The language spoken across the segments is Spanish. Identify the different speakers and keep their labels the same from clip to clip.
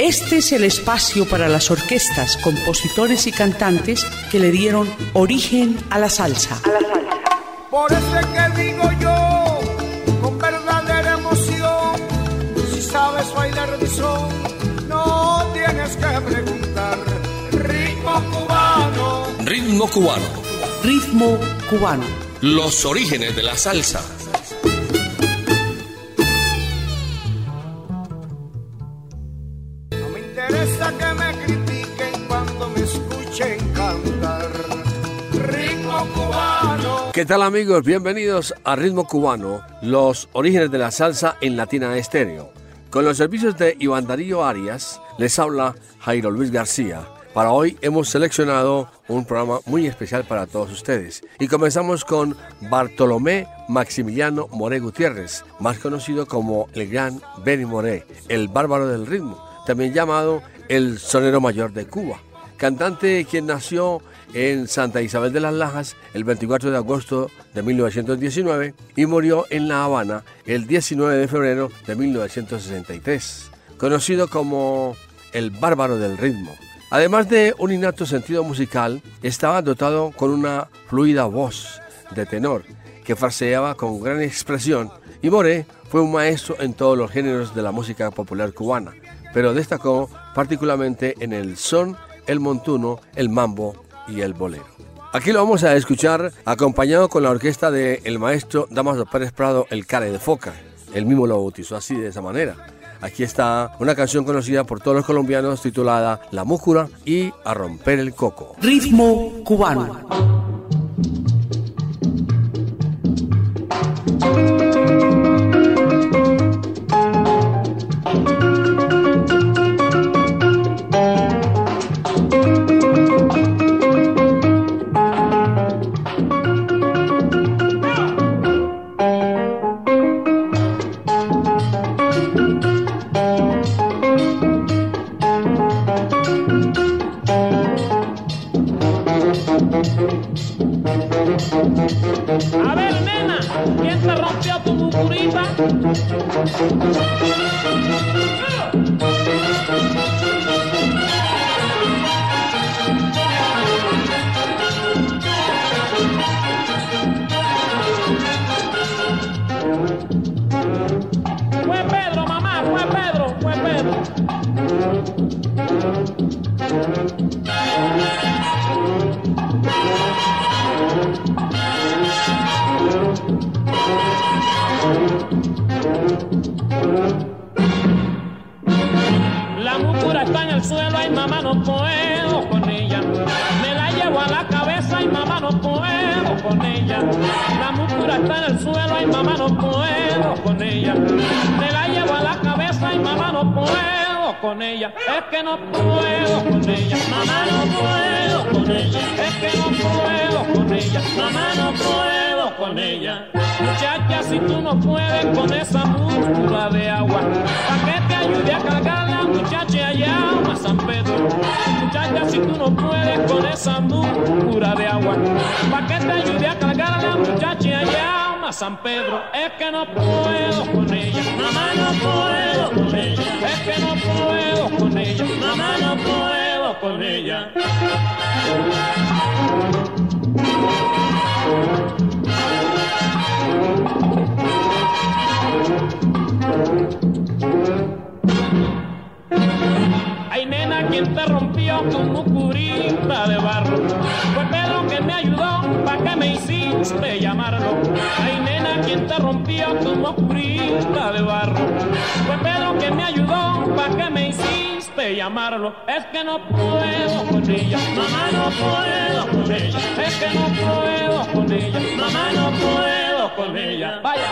Speaker 1: Este es el espacio para las orquestas, compositores y cantantes que le dieron origen a la salsa.
Speaker 2: Por eso es que digo yo, con verdadera emoción, si sabes bailar de son, no tienes que preguntar. Ritmo cubano.
Speaker 3: Ritmo cubano.
Speaker 1: Ritmo cubano.
Speaker 3: Los orígenes de la salsa.
Speaker 2: No me interesa que me critiquen cuando me escuchen cantar. Ritmo cubano.
Speaker 4: ¿Qué tal, amigos? Bienvenidos a Ritmo Cubano, los orígenes de la salsa en Latina Estéreo. Con los servicios de Iván Darío Arias, les habla Jairo Luis García. Para hoy hemos seleccionado un programa muy especial para todos ustedes. Y comenzamos con Bartolomé Maximiliano Moré Gutiérrez, más conocido como el gran Benny Moré, el bárbaro del ritmo, también llamado el sonero mayor de Cuba. Cantante quien nació en Santa Isabel de las Lajas el 24 de agosto de 1919 y murió en La Habana el 19 de febrero de 1963. Conocido como el bárbaro del ritmo. Además de un innato sentido musical, estaba dotado con una fluida voz de tenor que farseaba con gran expresión, y Moré fue un maestro en todos los géneros de la música popular cubana, pero destacó particularmente en el son, el montuno, el mambo y el bolero. Aquí lo vamos a escuchar acompañado con la orquesta del maestro Damaso Pérez Prado, el Care de Foca. Él mismo lo bautizó así, de esa manera. Aquí está una canción conocida por todos los colombianos titulada La Múcura y A Romper el Coco.
Speaker 1: Ritmo cubano.
Speaker 5: A ver, nena, ¿quién te rompió tu mucurita? Fue Pedro, mamá, fue Pedro, fue Pedro. La mucura está en el suelo, ay mamá no puedo con ella. Me la llevo a la cabeza, ay mamá no puedo con ella. La mucura está en el suelo, ay mamá no puedo con ella. Me la llevo a la cabeza, ay mamá no puedo con ella. Es que no puedo con ella, mamá no puedo con ella. Es que no puedo con ella, mamá no puedo con ella. Muchacha, si tú no puedes con esa múscula de agua, ¿pa' qué te ayude a cargarla, muchacha, allá a San Pedro? Muchacha, si tú no puedes con esa múscula de agua, ¿pa' qué te ayude a cargarla, muchacha, allá a San Pedro? Es que no puedo con ella, mamá no puedo con ella. Es que no puedo con ella, mamá no puedo con ella. Ay, nena, ¿quién te rompió tu mucurita de barro? Fue Pedro que me ayudó, ¿pa' qué me hiciste llamarlo? Ay, nena, ¿quién te rompió tu mucurita de barro? Fue Pedro que me ayudó, ¿pa' qué me hiciste llamarlo? Es que no puedo con ella, mamá no puedo con ella. Es que no puedo con ella, mamá no puedo con ella. Vaya.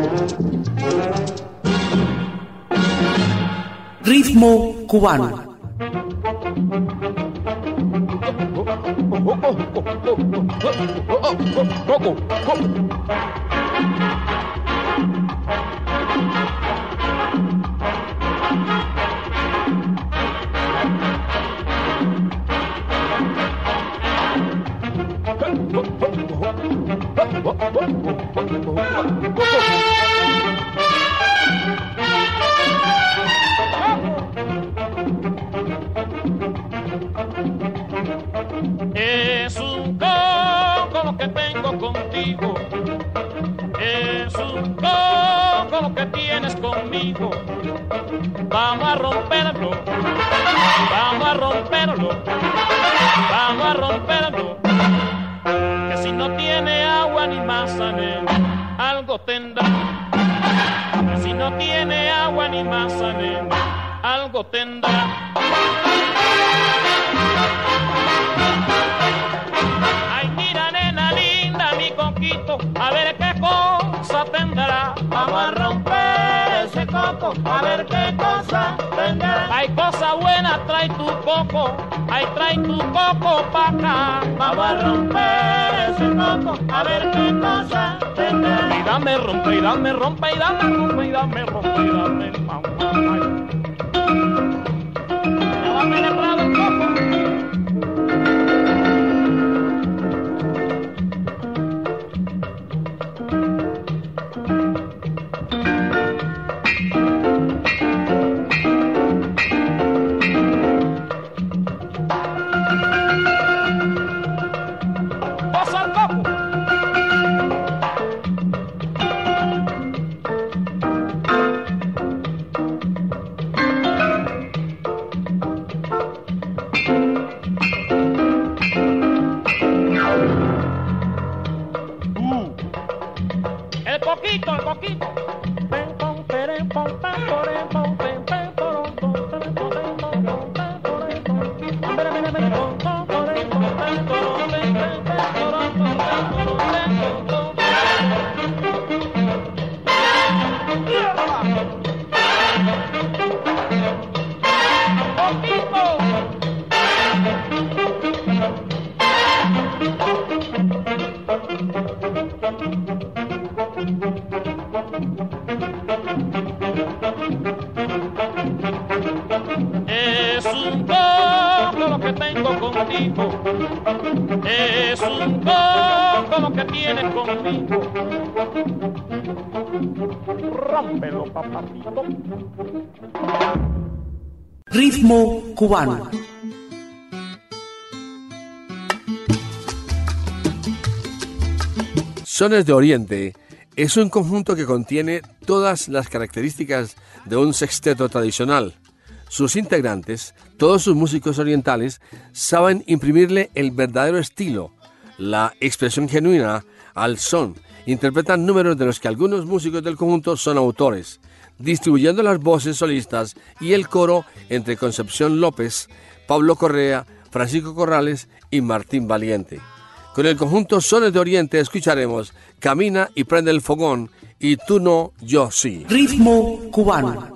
Speaker 1: Ritmo cubano.
Speaker 5: Es un coco lo que tengo contigo, es un coco lo que tienes conmigo. Vamos a romperlo, vamos a romperlo, vamos a romperlo. Que si no tiene agua ni masa, nena, algo tendrá. Que si no tiene agua ni masa, nena, algo tendrá. Ay, mira, nena linda, mi coquito, a ver qué cosa tendrá. Vamos a romper ese coco, a ver qué cosa tendrá. Hay cosa buena, trae tu coco, ay, trae tu coco pa' acá. Vamos a romper ese coco, a ver qué cosa tendrá. Y dame rompe, y dame rompe, y dame rompe, y dame rompe, y dame mamá. Ya va penetrado el coco. El coquito. Es un coco lo que tengo contigo, es un coco lo que tienes conmigo. Rómpelo, papacito.
Speaker 1: Ritmo cubano.
Speaker 4: Sones de Oriente es un conjunto que contiene todas las características de un sexteto tradicional. Sus integrantes, todos sus músicos orientales, saben imprimirle el verdadero estilo, la expresión genuina al son. Interpretan números de los que algunos músicos del conjunto son autores, distribuyendo las voces solistas y el coro entre Concepción López, Pablo Correa, Francisco Corrales y Martín Valiente. Con el conjunto Sones de Oriente escucharemos Camina y prende el fogón y Tú no, yo sí.
Speaker 1: Ritmo cubano.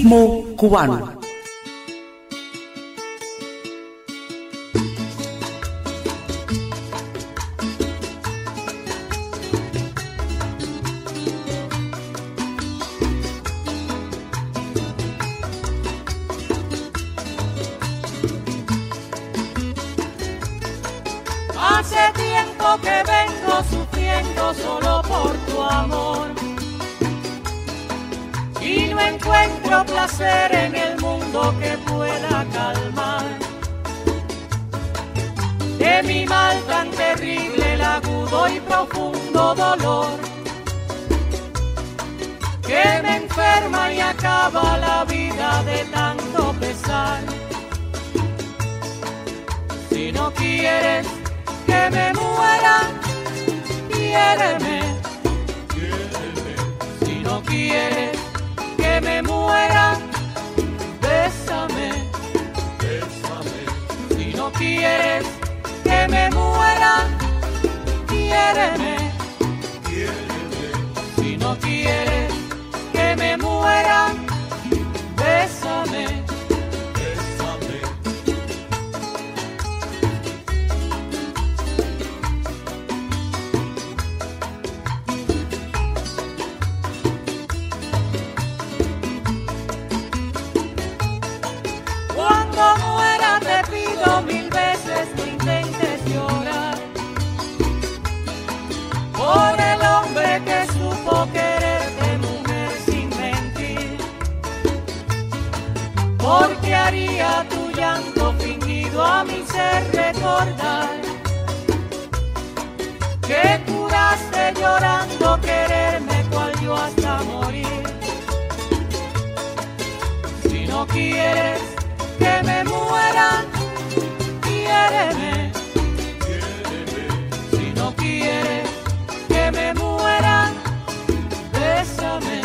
Speaker 1: ritmo cubano.
Speaker 6: Hace tiempo que vengo sufriendo solo por tu amor y no encuentro placer en el mundo que pueda calmar de mi mal tan terrible, el agudo y profundo dolor que me enferma y acaba la vida de tanto pesar. Si no quieres que me muera, quiéreme. Si no quieres que me muera, bésame. Si no quieres que me muera, quiéreme. Si no quieres que me muera, bésame. Mil veces no intentes llorar por el hombre que supo quererte, mujer, sin mentir, porque haría tu llanto fingido a mi ser recordar que juraste llorando quererme cual yo hasta morir. Si no quieres que me muera, quiéreme. Si no quieres que me muera, bésame.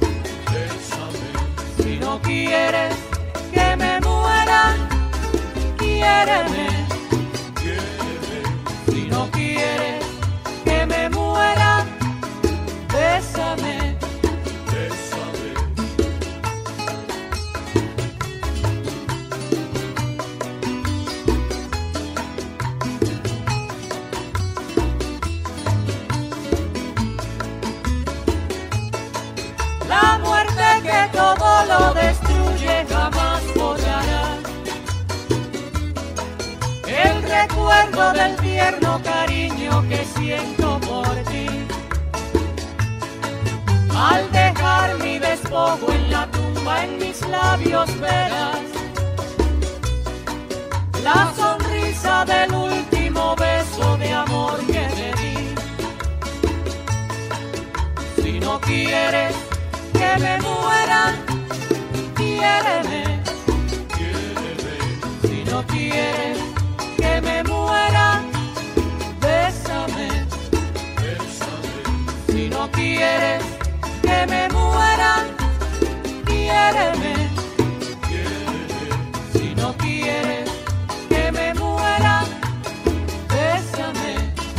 Speaker 6: Si no quieres que me muera, quiéreme. Si no quieres que me muera, bésame. La muerte que todo lo destruye jamás borrará el recuerdo del tierno cariño que siento por ti. Al dejar mi despojo en la tumba, en mis labios verás la sonrisa del último beso de amor que te di. Si no quieres que me muera, quiéreme. Si no quieres que me muera, bésame. Si no quieres que me muera, quiéreme. Si no quieres que me muera, bésame.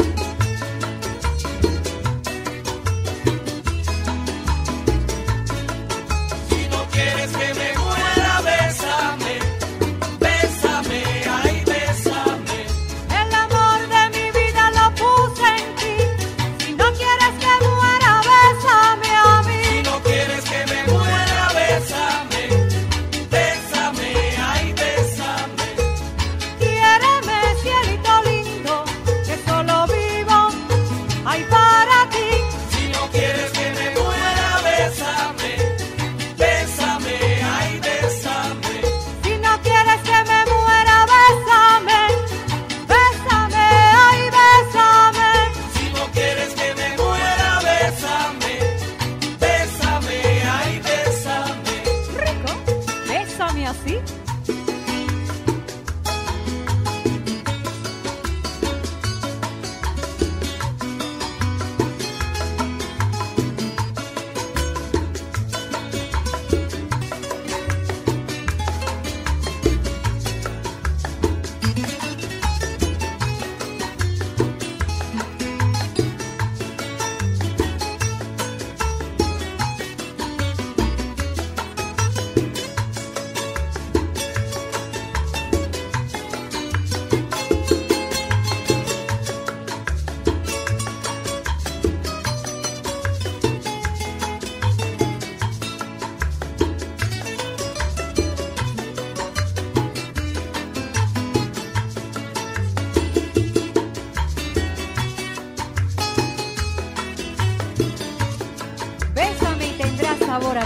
Speaker 6: Si no quieres que me muera, bésame. Bésame, ay, bésame. El amor de mi vida lo puse en ti. Si no quieres que muera, bésame a mí. Si no quieres que me muera, bésame. Bésame, ay, bésame. Quiéreme, cielito lindo, que solo vivo, ay, para ti. Si no quieres que me muera, bésame. Bésame, ay, bésame. Si no quieres que me muera, bésame. Bésame, ay, bésame. Si no quieres que me muera, bésame. Bésame, ay, bésame. Rico, bésame así.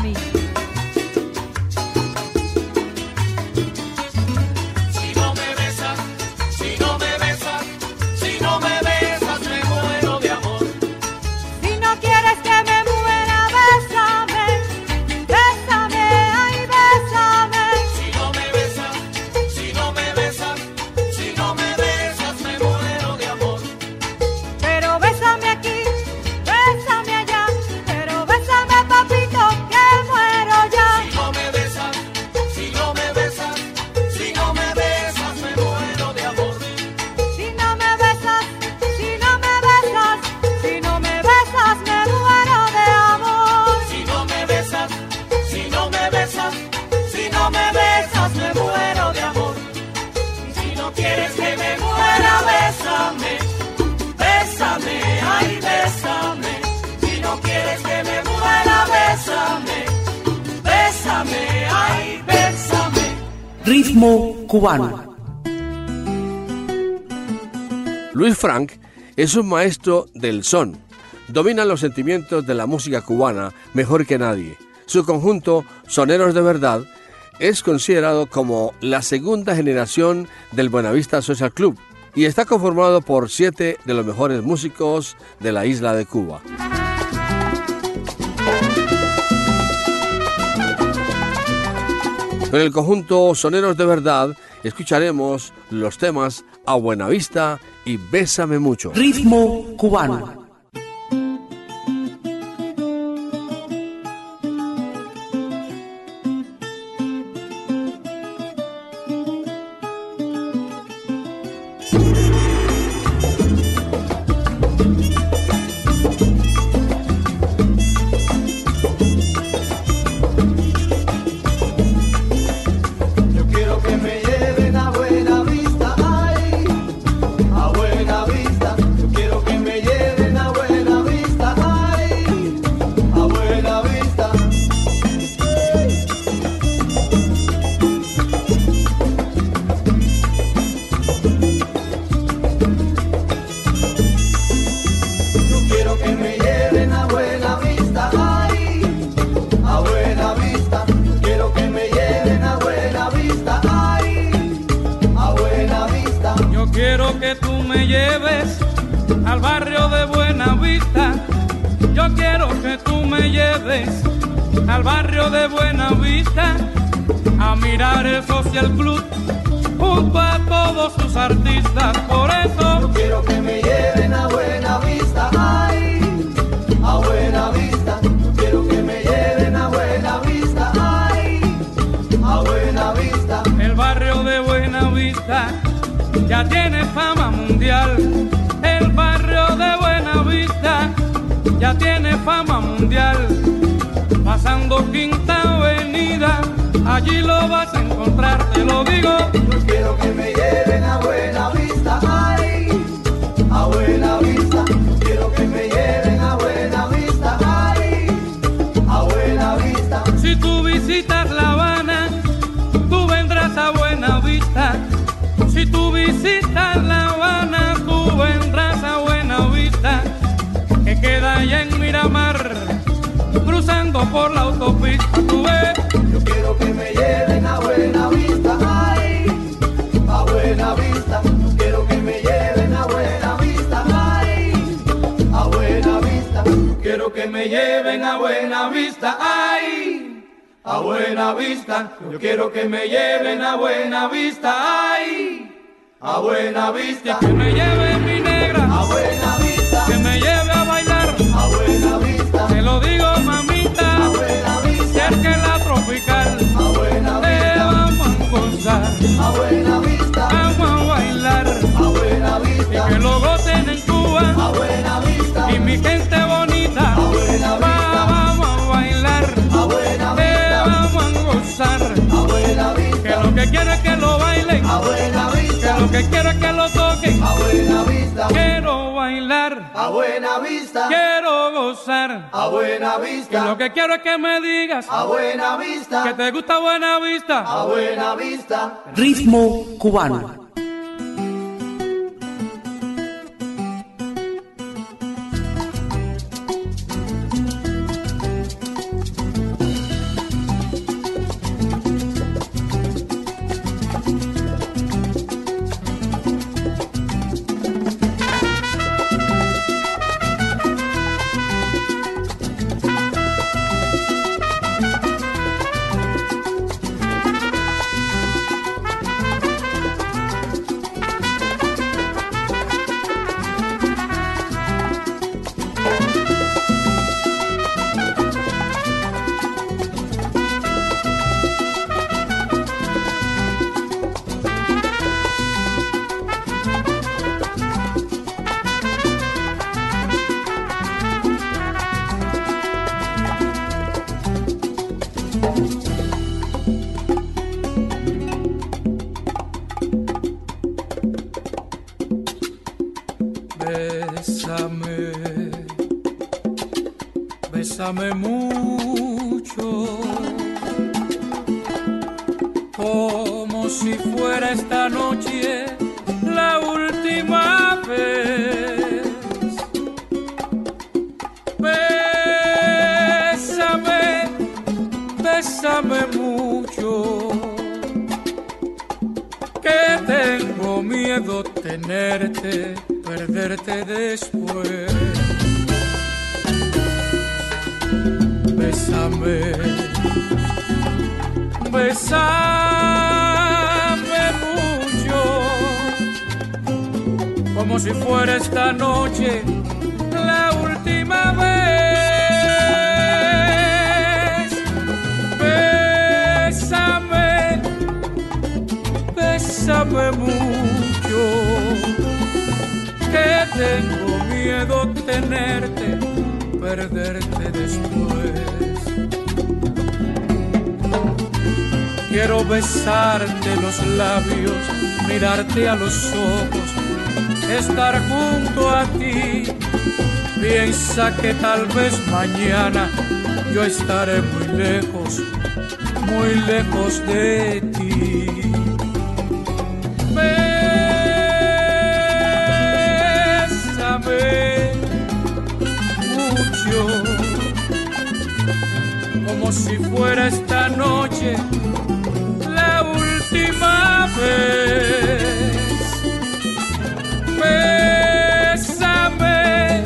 Speaker 6: mí.
Speaker 2: Si no me besas, si no me besas, si no me besas, me muero de amor.
Speaker 6: Si no quieres que me muera, bésame, bésame, ay, bésame.
Speaker 2: Si no me besas, si no me besas, si no me besas, me muero de amor.
Speaker 6: Pero bésame aquí, bésame allá, pero bésame, papito, que muero ya.
Speaker 2: Si no me besas, si no me besas, si no me besas, me muero de amor.
Speaker 6: Si no me besas, si no me besas, si no me besas, me muero de amor.
Speaker 2: Si no me besas, si no me besas, si no me besas, me muero de amor. Y si no quieres que me muera, bésame, bésame, ay, bésame. Si no quieres que me muera, bésame, bésame, ay, bésame.
Speaker 1: Ritmo cubano.
Speaker 4: Luis Frank es un maestro del son. Domina los sentimientos de la música cubana mejor que nadie. Su conjunto, Soneros de Verdad, es considerado como la segunda generación del Buenavista Social Club y está conformado por 7 de los mejores músicos de la isla de Cuba. Con el conjunto Soneros de Verdad escucharemos los temas A Buenavista y Bésame Mucho.
Speaker 1: Ritmo cubano.
Speaker 7: Yo quiero que me lleven a Buenavista, ay, a Buenavista. Yo quiero que me lleven a Buenavista, ay, a Buenavista. Yo quiero que me lleven a Buenavista, ay, a Buenavista. Yo quiero que me lleven a Buenavista, ay, a Buenavista.
Speaker 8: Yo quiero que tú me lleves al barrio de Buenavista. Yo quiero que tú me lleves al barrio de Buenavista a mirar el Social Club junto a todos sus artistas. Por eso
Speaker 7: Yo quiero que me lleven a Buenavista, ay, a Buenavista. Yo quiero que me lleven a Buenavista, ay, a Buenavista.
Speaker 8: el barrio de Buenavista ya tiene fama mundial. El barrio de Buenavista ya tiene fama mundial. Pasando Quinta Avenida, allí lo vas a encontrar, te lo digo.
Speaker 7: Yo quiero que me lleven a Buenavista, ay, a Buenavista. Yo quiero que me lleven a Buenavista, ay, a Buenavista.
Speaker 8: Si tú visitas La Habana, tú vendrás a Buenavista. Si tú visitas La Habana, tú vendrás a Buenavista, que queda allá en Miramar, cruzando por la autopista. Tú ves,
Speaker 7: Yo quiero que me lleven a Buenavista, ay, a Buenavista. Yo quiero que me lleven a Buenavista, ay, a Buenavista. Yo quiero que me lleven a Buenavista, ay, a Buenavista. Yo quiero que me lleven a Buenavista, ay, a Buenavista.
Speaker 8: que me lleve mi negra,
Speaker 7: A Buenavista,
Speaker 8: que me lleve a bailar.
Speaker 7: a Buenavista,
Speaker 8: Te lo digo, mamita,
Speaker 7: a Buenavista,
Speaker 8: cerca en la tropical,
Speaker 7: a
Speaker 8: te
Speaker 7: Buenavista,
Speaker 8: vamos a gozar,
Speaker 7: a Buenavista,
Speaker 8: vamos a bailar,
Speaker 7: a
Speaker 8: y
Speaker 7: Buenavista,
Speaker 8: que lo gocen en
Speaker 7: a
Speaker 8: Cuba,
Speaker 7: Buenavista,
Speaker 8: y mi gente bonita,
Speaker 7: a Buenavista,
Speaker 8: vamos a bailar,
Speaker 7: a
Speaker 8: te
Speaker 7: Buenavista,
Speaker 8: vamos a gozar,
Speaker 7: a Buenavista,
Speaker 8: que lo que quiero es que lo bailen,
Speaker 7: a Buenavista,
Speaker 8: que lo que quiero es que lo toquen,
Speaker 7: a Buenavista,
Speaker 8: quiero bailar,
Speaker 7: a Buenavista,
Speaker 8: quiero gozar,
Speaker 7: a
Speaker 8: que
Speaker 7: Buenavista,
Speaker 8: lo que quiero es que me digas
Speaker 7: a
Speaker 8: que
Speaker 7: Buenavista,
Speaker 8: te gusta Buenavista.
Speaker 7: a Buenavista.
Speaker 1: Ritmo cubano.
Speaker 8: bésame mucho, como si fuera esta noche la última vez. Bésame, bésame mucho, que tengo miedo tenerte, perderte después. Bésame, bésame mucho, como si fuera esta noche la última vez. Bésame, bésame mucho, que tengo miedo tenerte, perderte después. Quiero besarte los labios, mirarte a los ojos, estar junto a ti. Piensa que tal vez mañana yo estaré muy lejos de ti. Bésame mucho, como si fuera esta noche la última vez. Bésame,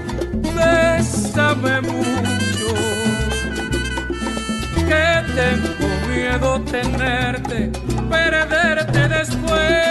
Speaker 8: bésame mucho, que tengo miedo tenerte, perderte después.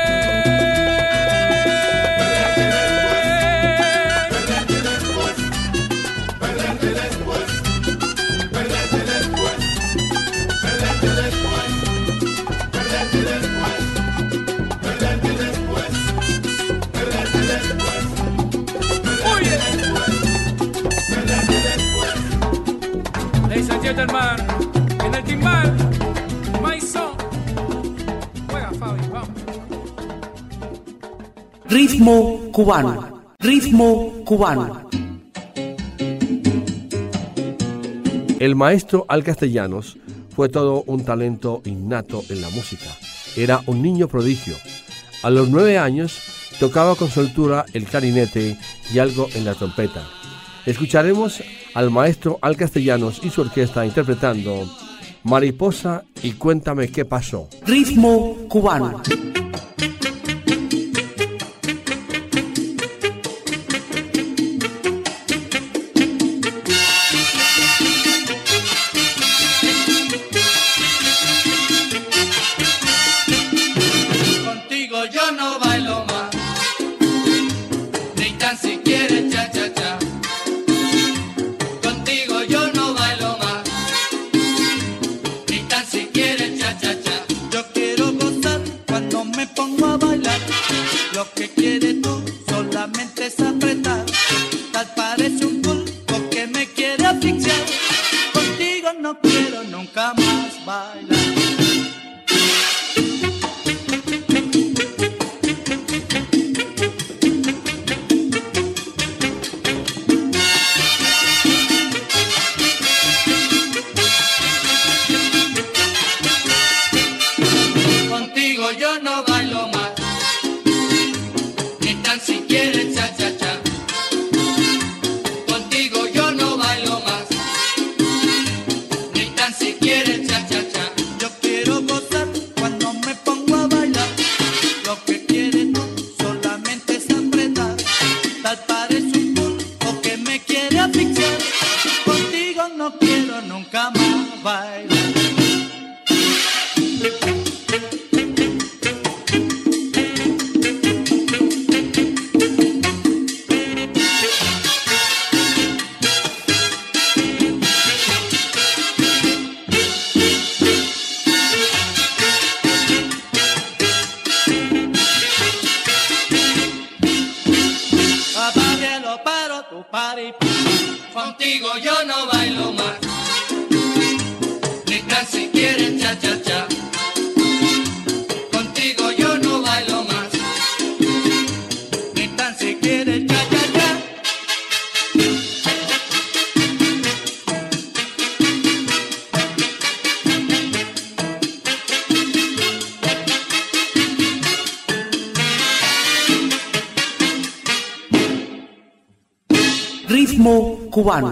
Speaker 8: Gentleman, en el timbal, Maison. Juega, Fabi, vamos.
Speaker 1: Ritmo cubano, ritmo cubano.
Speaker 4: El maestro Al Castellanos fue todo un talento innato en la música. Era un niño prodigio. A los 9 años tocaba con soltura el clarinete y algo en la trompeta. Escucharemos al maestro Al Castellanos y su orquesta interpretando Mariposa y Cuéntame qué pasó.
Speaker 1: Ritmo cubano.
Speaker 6: Contigo yo no bailo más, ni tan siquiera cha-cha-cha. Contigo yo no bailo más, ni tan siquiera cha-cha-cha.
Speaker 9: Yo quiero gozar cuando me
Speaker 1: Ritmo cubano.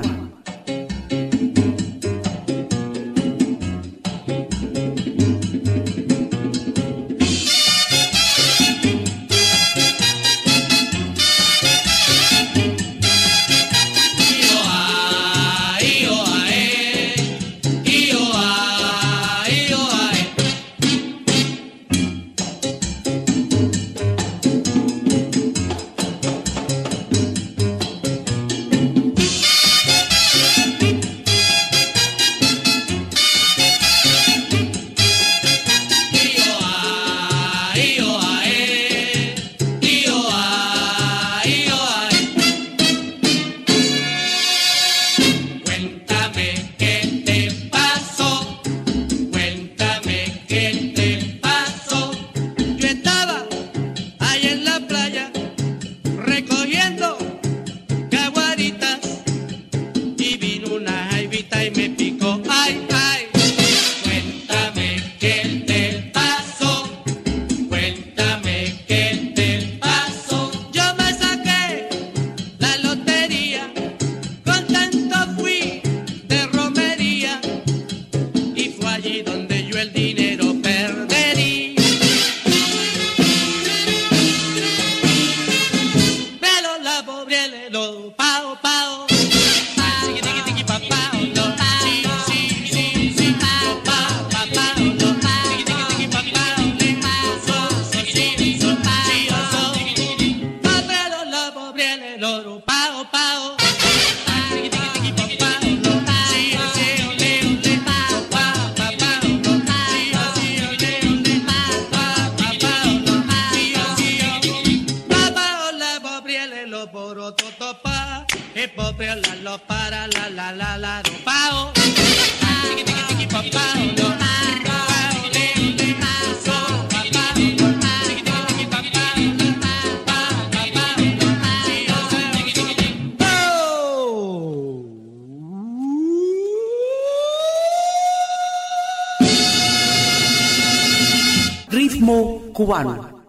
Speaker 1: Ritmo cubano.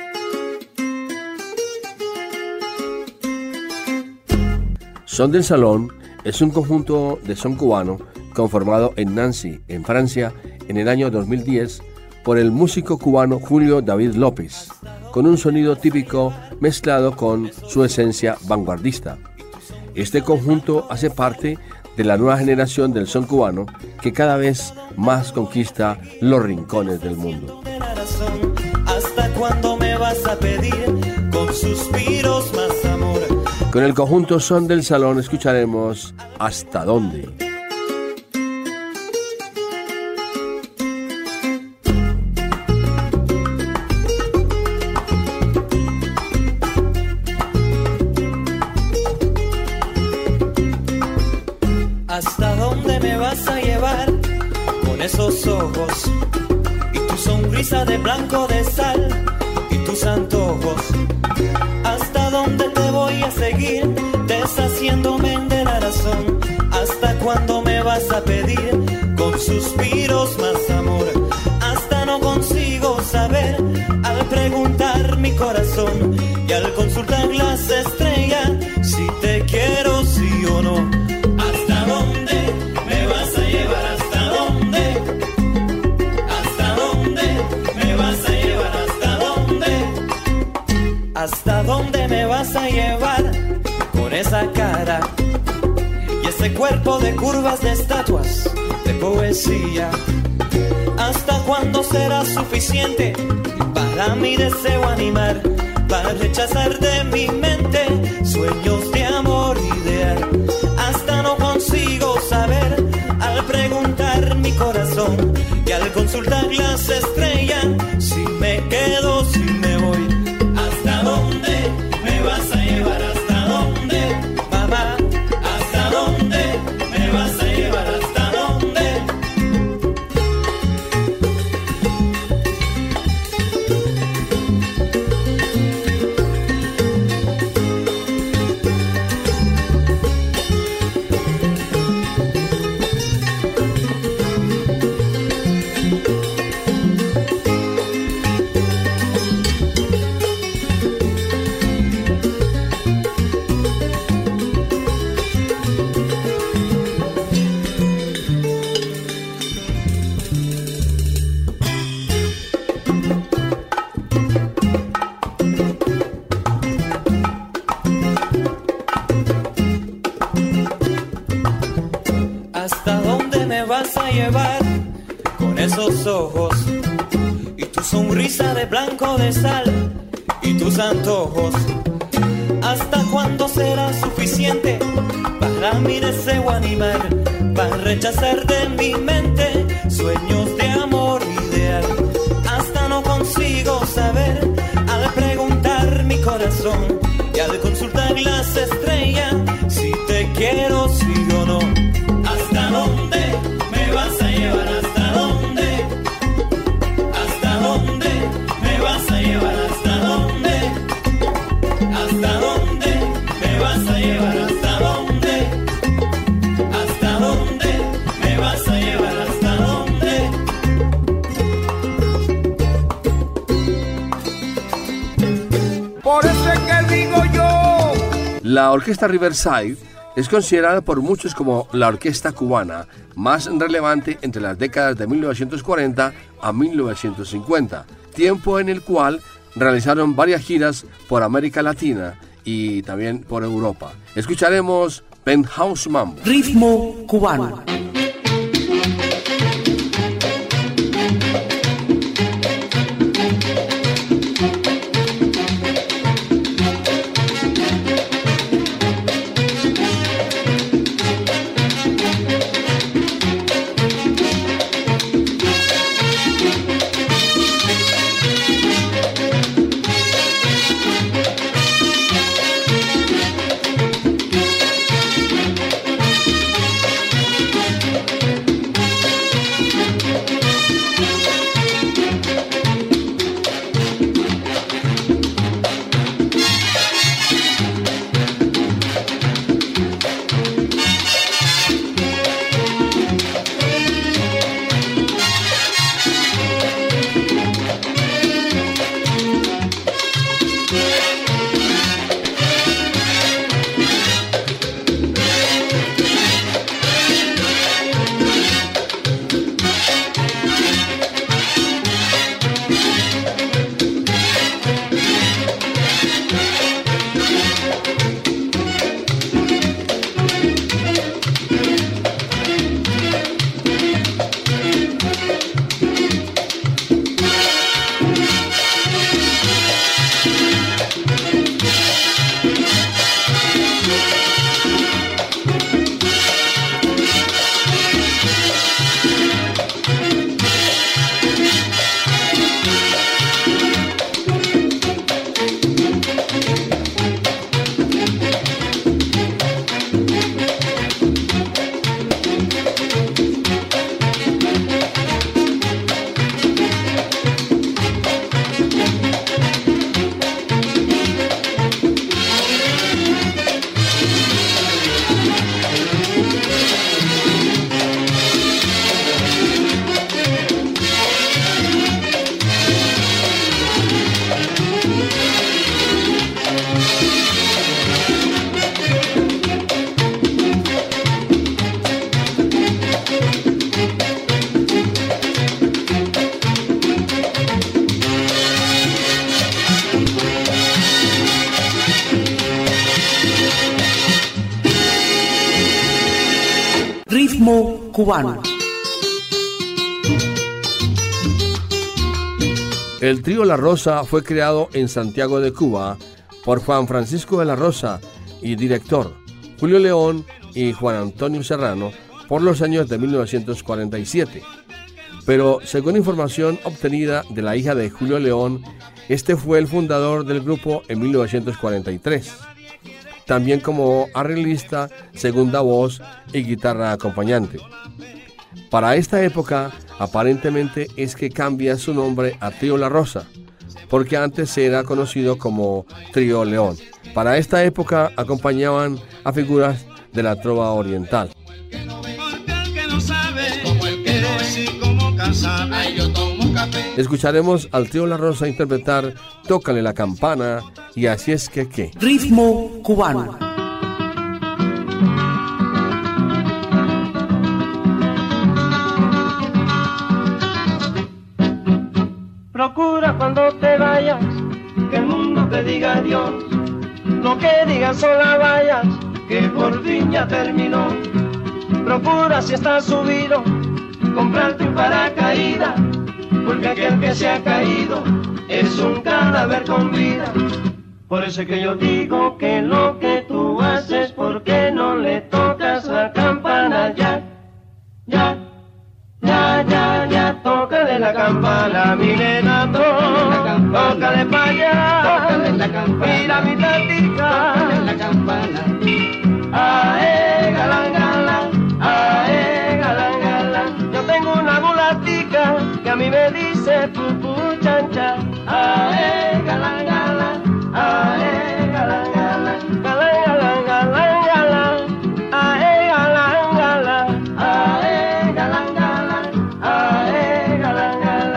Speaker 4: Son del Salón es un conjunto de son cubano conformado en Nancy, en Francia, en el año 2010 por el músico cubano Julio David López, con un sonido típico mezclado con su esencia vanguardista. Este conjunto hace parte de la nueva generación del son cubano que cada vez más conquista los rincones del mundo.
Speaker 9: ¿Hasta cuándo me vas a pedir con suspiros más amor?
Speaker 4: Con el conjunto Son del Salón escucharemos ¿Hasta dónde?
Speaker 9: ¿Hasta dónde me vas a llevar con esos ojos y tu sonrisa de blanco de sal y tus antojos? ¿Hasta dónde te voy a seguir deshaciéndome de la razón? ¿Hasta cuándo me vas a pedir con suspiros más amor? Hasta no consigo saber al preguntar mi corazón y al consultar las estrellas si te quiero sí o no. ¿Hasta dónde me vas a llevar? ¿Hasta dónde? ¿Hasta dónde me vas a llevar? ¿Hasta dónde? ¿Hasta dónde me vas a llevar con esa cara y ese cuerpo de curvas de estatuas de poesía? ¿Hasta cuándo será suficiente para mi deseo animar, para rechazar de mi mente sueños de amor ideal? Hasta no consigo saber al preguntar mi corazón y al consultar las estrellas si me quedo, si me voy. ¿Hasta dónde me vas a llevar? ¿Hasta dónde, mamá? ¿Hasta dónde me vas a llevar? ¿Hasta dónde? esos ojos y tu sonrisa de blanco de sal y tus antojos. ¿Hasta cuándo será suficiente para mi deseo animal, para rechazar de mi mente sueños de amor ideal? Hasta no consigo saber al preguntar mi corazón y al consultar las estrellas si te quiero sí o no. ¿Hasta dónde me vas a llevar? ¿Hasta dónde? ¿Hasta dónde me vas a llevar? ¿Hasta dónde? ¿Hasta dónde me vas a llevar? ¿Hasta dónde? ¿Hasta dónde me vas a llevar? ¿Hasta dónde?
Speaker 2: Por eso es que digo yo.
Speaker 4: La Orquesta Riverside es considerada por muchos como la orquesta cubana más relevante entre las décadas de 1940 a 1950, tiempo en el cual realizaron varias giras por América Latina y también por Europa. Escucharemos Penthouse Mambo.
Speaker 1: Ritmo cubano. Ritmo cubano.
Speaker 4: El trío La Rosa fue creado en Santiago de Cuba por Juan Francisco de la Rosa y director Julio León y Juan Antonio Serrano por los años de 1947. Pero según información obtenida de la hija de Julio León, este fue el fundador del grupo en 1943. También como arreglista, segunda voz y guitarra acompañante. Para esta época, aparentemente es que cambia su nombre a Trío La Rosa, porque antes era conocido como Trío León. Para esta época acompañaban a figuras de la trova oriental. Escucharemos al Trío La Rosa interpretar Tócale la campana y Así es que qué.
Speaker 1: Ritmo cubano.
Speaker 10: Procura cuando te vayas que el mundo te diga adiós, no que digan sola vayas que por fin ya terminó. Procura si estás subido comprarte un paracaídas aquel que se ha caído es un cadáver con vida. Por eso es que yo digo que lo que tú haces, ¿por qué no le tocas la campana ya? Ya, ya, ya, ya, tócale la campana, mi nena, tócale pa' allá, mira mi tatica, tócale la campana. Ae, galán, galán, ae, galán, galán. Yo tengo una mulatica que a mí me dice pupu chancha. Ae, galán, galán, ae, galán, galán, galán, galán, galán, galán. Ae, galán, galán, ae, galán, galán, ae, galán,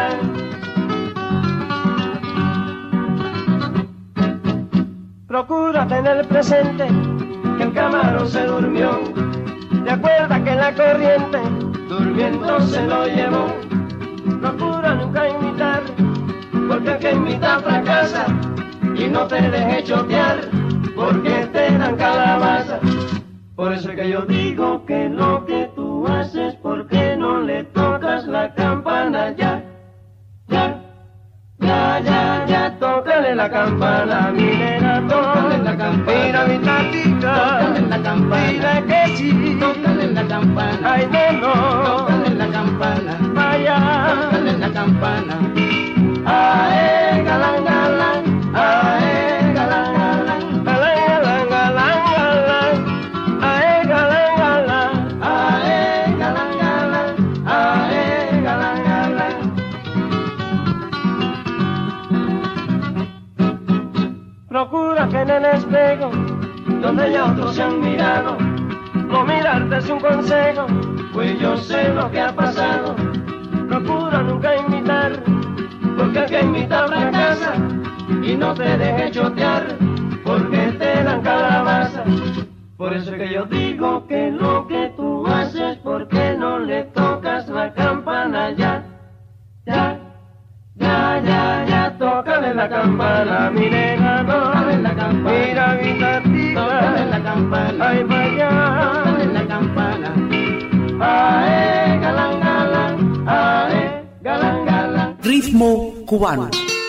Speaker 10: galán. Procura tener presente que el camarón se durmió. Recuerda que la corriente durmiendo se lo llevó. Procura nunca imitar, porque el que imita fracasa. Y no te dejes chotear, porque te dan calabaza. Por eso es que yo digo que lo que tú haces, ¿por qué no le tocas la campana ya? Ya, ya, ya, ya, tócale la campana, mi nena, tócale la campana. Mira mi tatica, tócale la campana. Mira que sí, tócale la campana. Ay, no, tócale la campana. Vaya, tócale la campana. Ae, galán, galán, ae, galán, galán, galán, galán, galán, galán. Ae, galán, galán, ae, galán, galán, ae, galán, galán. Procura que en el espejo, donde ya otros se han mirado, no mirarte es un consejo, pues yo sé lo que ha pasado. Procura nunca imitar, porque el que imita fracasa. Y no te dejes chotear, porque te dan calabaza. Por eso es que yo digo que lo que tú haces, ¿por qué no le tocas la campana ya? Ya, ya, ya, ya, tócale la campana, mi nena, tócale la campana. Mira mi tatica, tócale la campana. Ay, vaya, tócale la campana. Ae, galán, galán, ae, galán, galán.
Speaker 1: Ritmo cubano.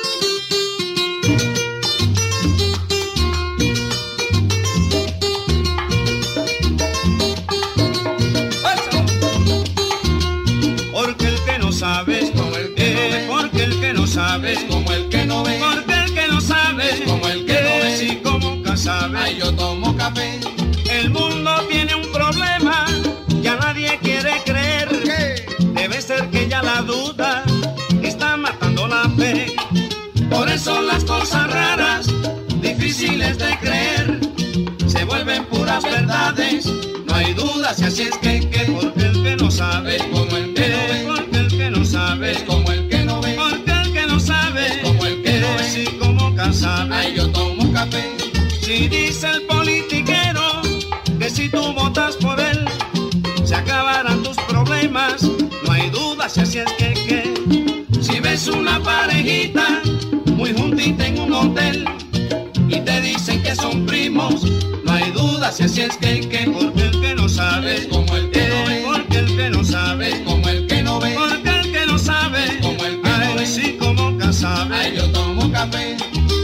Speaker 11: Porque el que no sabe es como el que no ve. Porque el que no sabe es como el que no ve. Porque el que no sabe es como el que no ve. Si como nunca sabe, ay, yo tomo café. El mundo tiene un problema, ya nadie quiere creer. Debe ser que ya la duda está matando la fe. Por eso las cosas raras, difíciles de creer, se vuelven puras verdades. No hay duda si así es que porque el que no sabe es como el que no ve. Porque el que no sabe es como el que no ve. Porque el que no sabe es como el que no ve. Si como sabe, ay, yo tomo café. Si dice el politiquero que si tú votas por él se acabarán tus problemas, no hay duda si así es que si ves una parejita muy juntita en un hotel y te dicen que son primos, no hay duda si así es que porque el que no sabe es como el que no ve. Porque el que no sabe es como el que no ve. Porque el que no sabe es como el que no ve. Si como nunca sabe, ay, yo tomo café.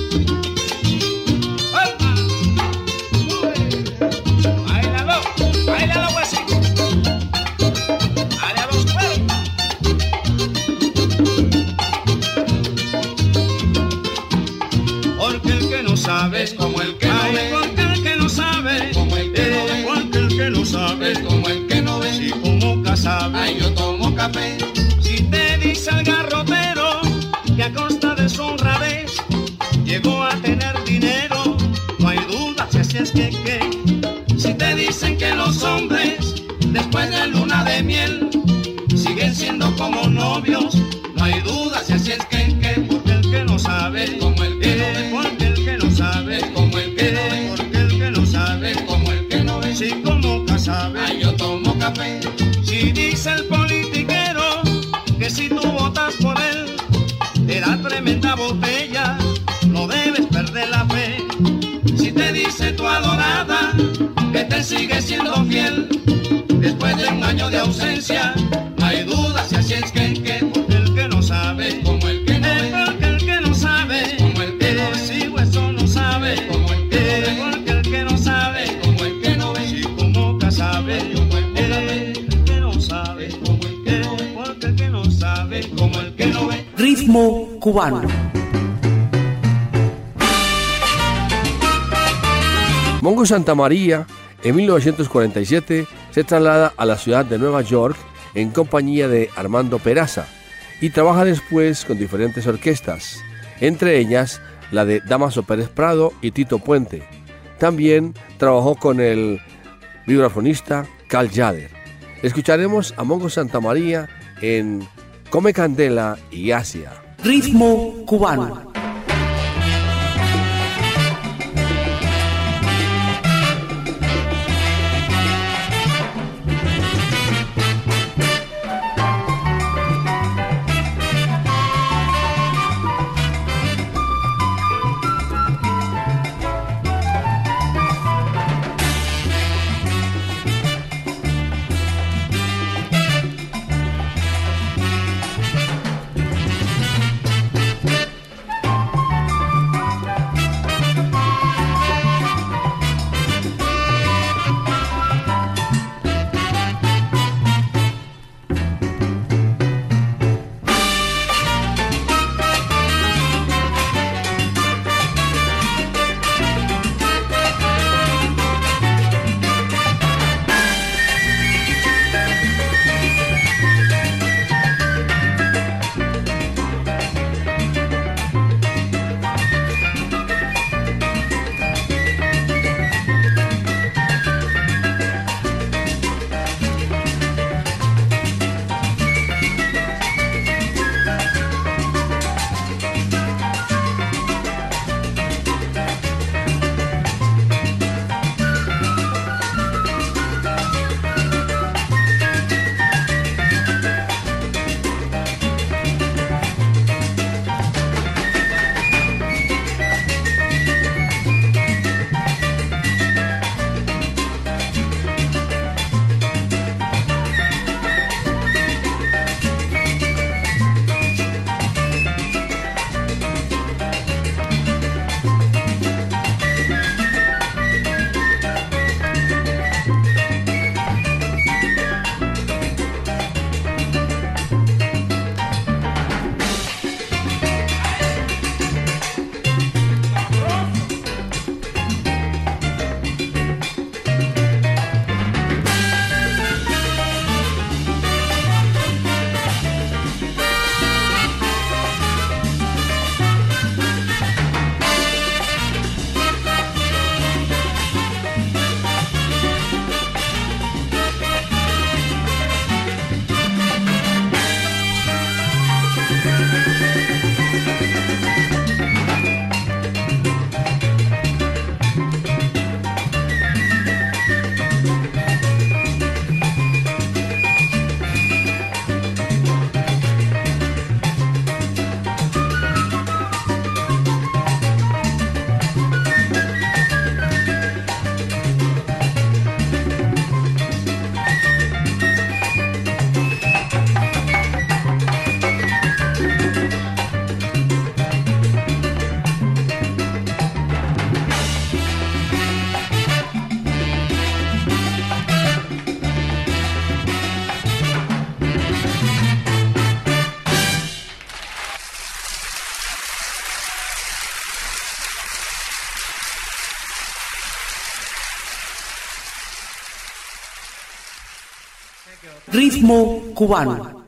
Speaker 11: Es como el que no ve. Porque el que no sabe como el que no ve. Porque el que no sabe es como el que no ve. Si como nunca sabe, ay, yo tomo café. Si te dice el garrotero que a costa de su honradez llegó a tener dinero, no hay duda si así es que si te dicen que los hombres después de luna de miel siguen siendo como novios, no hay duda si así es que porque el que no sabe es como el que no ve. Porque el que no sabe es como el que no ve. Porque el que no sabe es como el que no ve. Si como nunca sabe, ay, yo tomo café. Si dice el politiquero que si tú votas por él te da tremenda botella, no debes perder la fe. Si te dice tu adorada que te sigue siendo fiel después de un año de ausencia, no hay duda si así es que porque el que no sabe como el que no ve.
Speaker 1: Ritmo cubano.
Speaker 4: Mongo Santamaría, en 1947, se traslada a la ciudad de Nueva York en compañía de Armando Peraza y trabaja después con diferentes orquestas, entre ellas la de Dámaso Pérez Prado y Tito Puente. También trabajó con el vibrafonista Carl Jader. Escucharemos a Mongo Santamaría en Come Candela y Asia.
Speaker 1: Ritmo cubano. Ritmo cubano.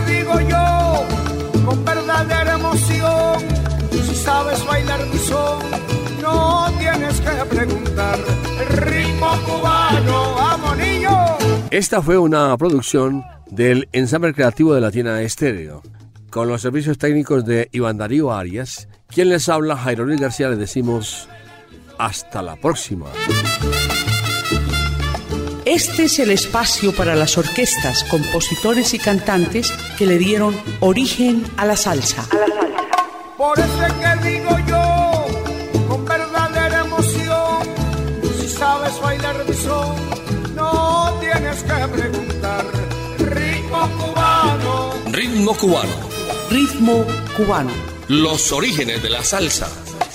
Speaker 2: digo yo con verdadera emoción. Si sabes bailar mi son, no tienes que preguntar. El ritmo cubano, vamos niño.
Speaker 4: Esta fue una producción del ensamble creativo de Latina Estéreo, con los servicios técnicos de Iván Darío Arias. Quien les habla, Jairo Luis García, les decimos hasta la próxima.
Speaker 1: Este es el espacio para las orquestas, compositores y cantantes que le dieron origen a la salsa.
Speaker 2: Por eso es que digo yo con verdadera emoción, si sabes bailar mi son, no tienes que preguntar. Ritmo cubano.
Speaker 3: Ritmo cubano.
Speaker 1: Ritmo cubano.
Speaker 3: Los orígenes de la salsa.